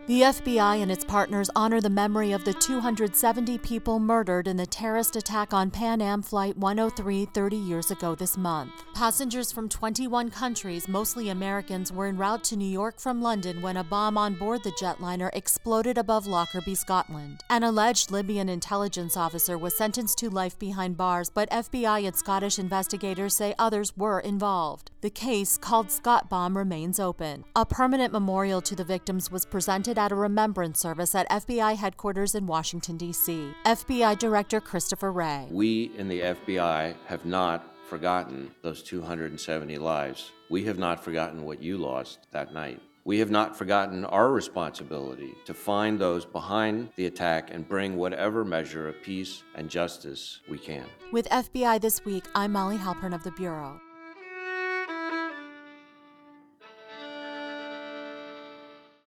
The FBI and its partners honor the memory of the 270 people murdered in the terrorist attack on Pan Am Flight 103 30 years ago this month. Passengers from 21 countries, mostly Americans, were en route to New York from London when a bomb on board the jetliner exploded above Lockerbie, Scotland. An alleged Libyan intelligence officer was sentenced to life behind bars, but FBI and Scottish investigators say others were involved. The case, called Scott Bomb, remains open. A permanent memorial to the victims was presented at a remembrance service at FBI headquarters in Washington, D.C. FBI Director Christopher Wray. We in the FBI have not forgotten those 270 lives. We have not forgotten what you lost that night. We have not forgotten our responsibility to find those behind the attack and bring whatever measure of peace and justice we can. With FBI This Week, I'm Molly Halpern of The Bureau.